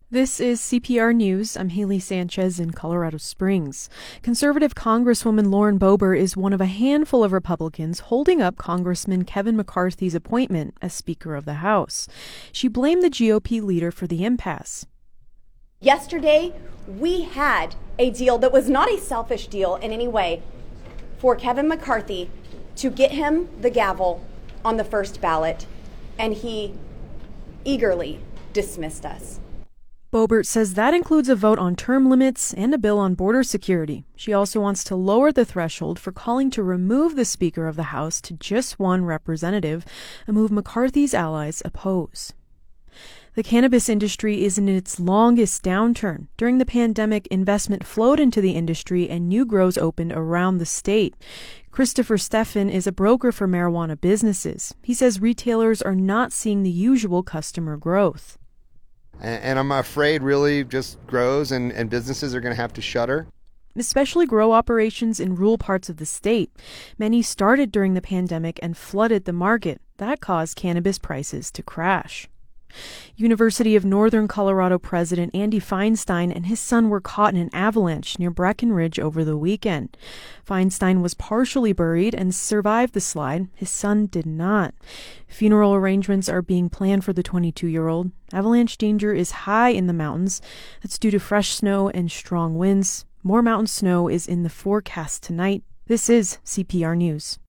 This is CPR News. I'm Haley Sanchez in Colorado Springs. Conservative Congresswoman Lauren Boebert is one of a handful of Republicans holding up Congressman Kevin McCarthy's appointment as Speaker of the House. She blamed the GOP leader for the impasse. Yesterday, we had a deal that was not a selfish deal in any way for Kevin McCarthy to get him the gavel on the first ballot, and he eagerly dismissed us. Boebert says that includes a vote on term limits and a bill on border security. She also wants to lower the threshold for calling to remove the Speaker of the House to just one representative, a move McCarthy's allies oppose. The cannabis industry is in its longest downturn. During the pandemic, investment flowed into the industry and new grows opened around the state. Christopher Steffen is a broker for marijuana businesses. He says retailers are not seeing the usual customer growth. And I'm afraid really just grows and businesses are going to have to shutter. Especially grow operations in rural parts of the state. Many started during the pandemic and flooded the market. That caused cannabis prices to crash. University of Northern Colorado President Andy Feinstein and his son were caught in an avalanche near Breckenridge over the weekend. Feinstein was partially buried and survived the slide. His son did not. Funeral arrangements are being planned for the 22-year-old. Avalanche danger is high in the mountains. That's due to fresh snow and strong winds. More mountain snow is in the forecast tonight. This is CPR News.